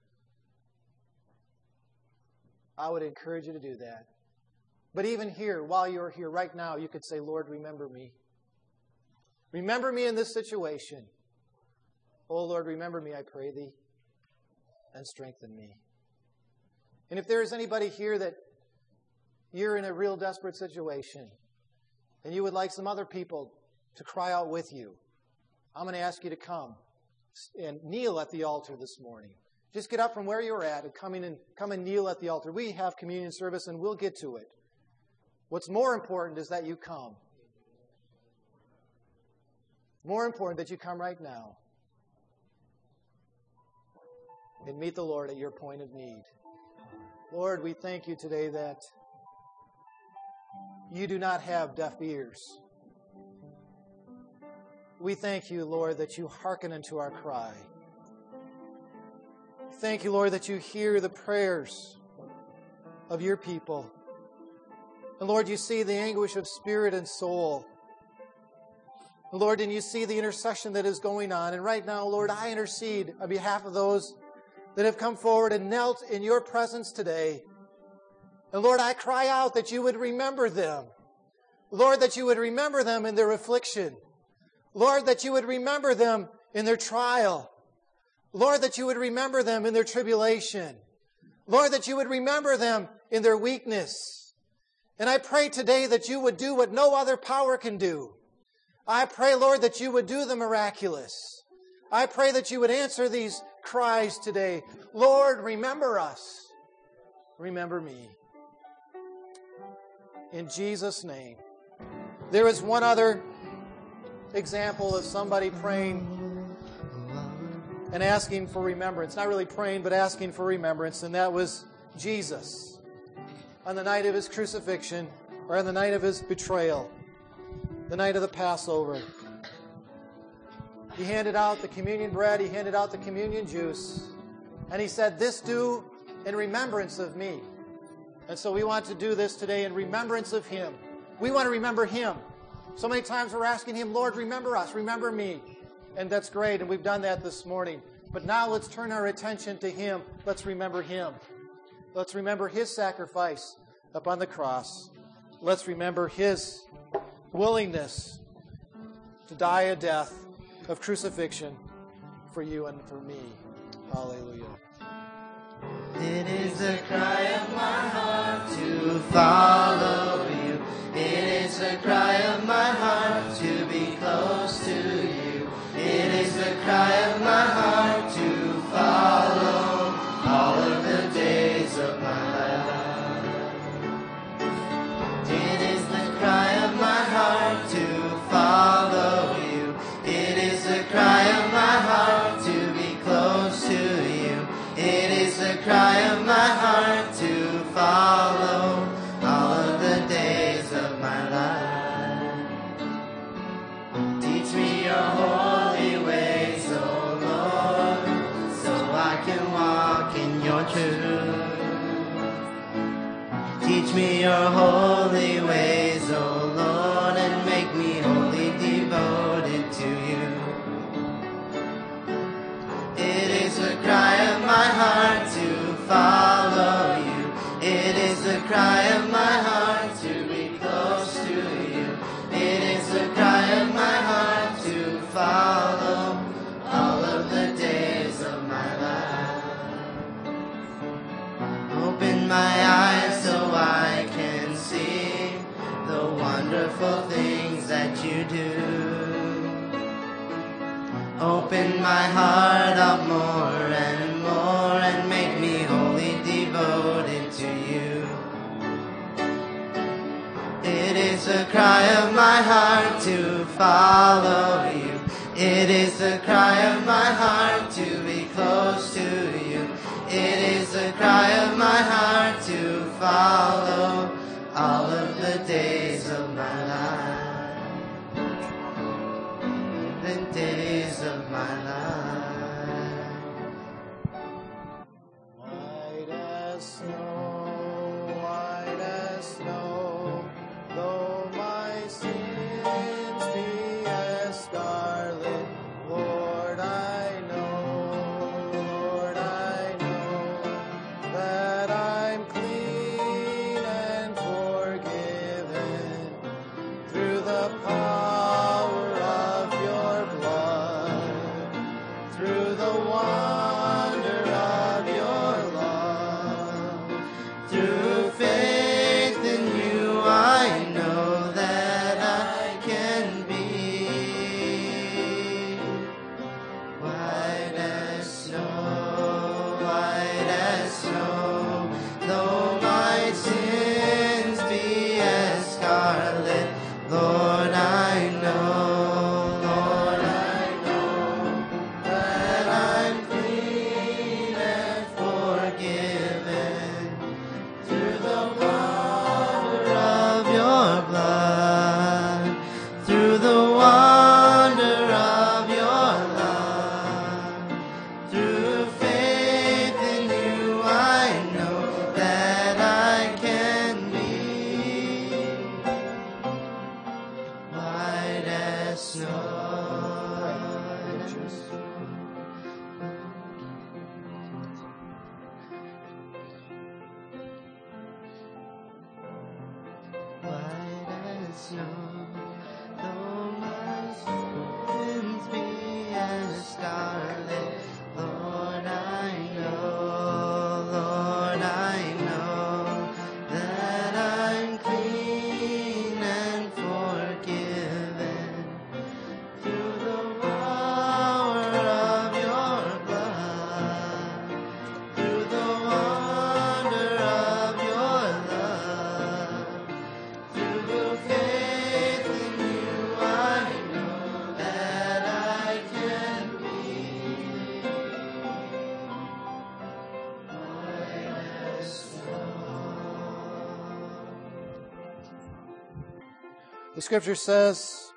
I would encourage you to do that. But even here, while you're here right now, you could say, Lord, remember me. Remember me in this situation. Oh, Lord, remember me, I pray Thee, and strengthen me. And if there is anybody here that you're in a real desperate situation, and you would like some other people to cry out with you, I'm going to ask you to come and kneel at the altar this morning. Just get up from where you're at and come and kneel at the altar. We have communion service, and we'll get to it. What's more important is that you come. More important that you come right now and meet the Lord at your point of need. Lord, we thank You today that You do not have deaf ears. We thank You, Lord, that You hearken unto our cry. Thank You, Lord, that You hear the prayers of Your people. And Lord, You see the anguish of spirit and soul. Lord, and You see the intercession that is going on. And right now, Lord, I intercede on behalf of those that have come forward and knelt in Your presence today. And Lord, I cry out that You would remember them. Lord, that You would remember them in their affliction. Lord, that You would remember them in their trial. Lord, that You would remember them in their tribulation. Lord, that You would remember them in their weakness. And I pray today that You would do what no other power can do. I pray, Lord, that You would do the miraculous. I pray that You would answer these cries today. Lord, remember us. Remember me. In Jesus' name. There is one other example of somebody praying and asking for remembrance. Not really praying, but asking for remembrance. And that was Jesus on the night of His crucifixion, or on the night of His betrayal, the night of the Passover. He handed out the communion bread, He handed out the communion juice, and He said, "This do in remembrance of me." And so we want to do this today in remembrance of Him. We want to remember Him. So many times we're asking Him, Lord, remember us, remember me. And that's great, and we've done that this morning. But now let's turn our attention to Him. Let's remember Him. Let's remember His sacrifice upon the cross. Let's remember His willingness to die a death of crucifixion for you and for me. Hallelujah. It is the cry of my heart to follow You. It is the cry of my heart to be close to You. It is the cry of my heart to follow all of the days of my life. It is the cry of my heart to follow You. It is the cry of my heart to be close to You. It is the cry of my heart to follow all of the days of my life. Teach me Your holy ways, O Lord, so I can walk in Your truth. Teach me Your holy ways, O Lord, and make me wholly devoted to You. It is the cry of my heart to follow You. It is the cry of my heart to be close to You. It is the cry of my heart to follow all of the days of my life. Open my eyes so I can see wonderful things that you do. Open my heart up more and make me wholly devoted to you. It is the cry of my heart to follow you. It is the cry of my heart to be close to you. It is the cry of my heart to follow all of the days of my life. The days of my life. White as snow, though my sins be as scarlet, Lord, I know that I'm clean and forgiven through the power of your blood, through the wonder of your love, through faith in you, I know that I can be white as snow, though my sins be as scarlet, Lord, I know that I'm clean and forgiven through the wonder of your blood, through the wonder of your love, through faith in you, I know that I can be white as snow. White as snow, though my sins be as scarlet, Lord, I know that I'm clean and forgiven through the power of your blood, through the wonder of your love, through the faith in you, I know that I can be white as snow. The scripture says,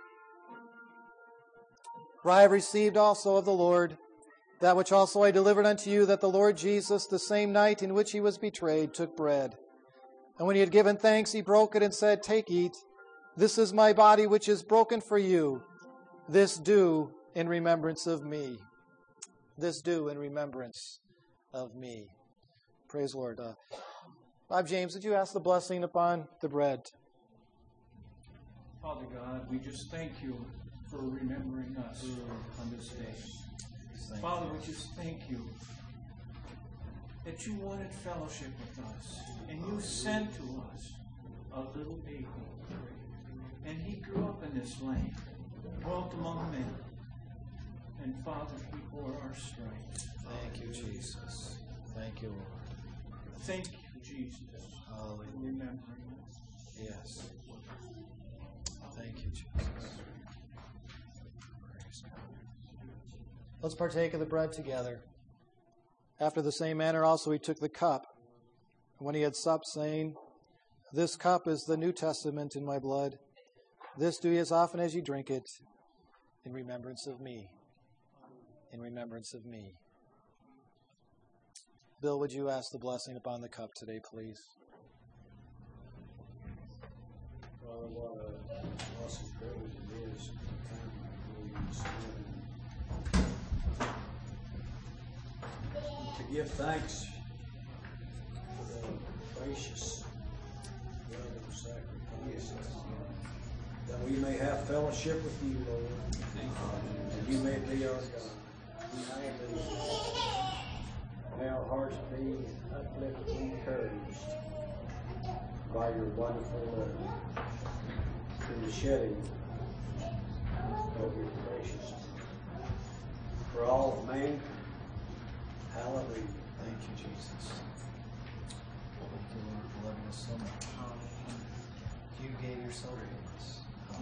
"For I have received also of the Lord that which also I delivered unto you, that the Lord Jesus, the same night in which he was betrayed, took bread. And when he had given thanks, he broke it and said, Take, eat. This is my body which is broken for you. This do in remembrance of me." This do in remembrance of me. Praise the Lord. Bob James, would you ask the blessing upon the bread? Father God, we just thank you for remembering us on this day. Father, we just thank you that you wanted fellowship with us, and you sent to us a little baby. And he grew up in this land, dwelt among men, and Father, he bore our stripes. Thank you, Jesus. Thank you, Lord. Thank you, Jesus, for remembering us. Yes. Thank you, Jesus. Praise God. Let's partake of the bread together. After the same manner also he took the cup, when he had supped, saying, This cup is the New Testament in my blood. This do ye as often as ye drink it, in remembrance of me. In remembrance of me. Bill, would you ask the blessing upon the cup today, please? Father, what an awesome privilege it is to come to give thanks for the gracious blood of sacrifice, that we may have fellowship with you, Lord, and you may be our God. May our hearts be uplifted and encouraged by your wonderful love. in the shedding of your precious for all of mankind. Hallelujah. Thank you, Jesus. Thank you, Lord, for loving us so much. You gave your son to us.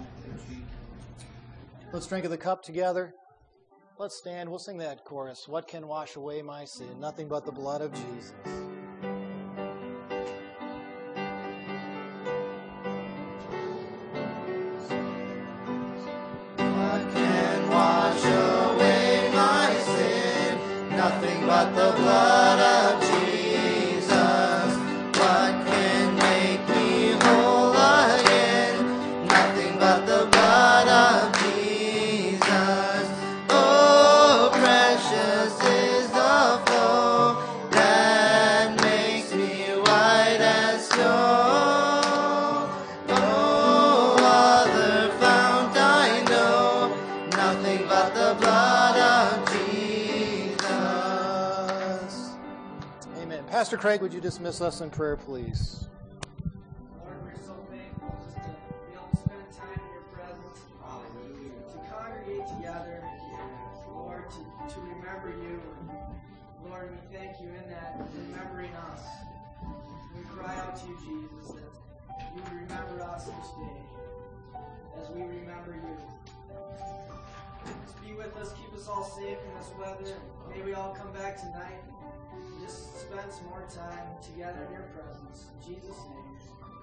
Let's drink of the cup together. Let's stand. We'll sing that chorus. What can wash away my sin? Nothing but the blood of Jesus. What can wash away my sin? Nothing but the blood of Jesus. What can make me whole again? Nothing but the blood of Jesus. Oh, precious is the flow that makes me white as snow. No other fount I know, nothing but the blood of Jesus. Amen. Pastor Craig, would you dismiss us in prayer, please? Lord, we're so thankful just to be able to spend time in your presence. To congregate together, Lord, to remember you. Lord, we thank you in that, remembering us. We cry out to you, Jesus, that you remember us each day as we remember you. Just be with us, keep us all safe in this weather. May we all come back tonight and just spend some more time together in your presence. In Jesus' name.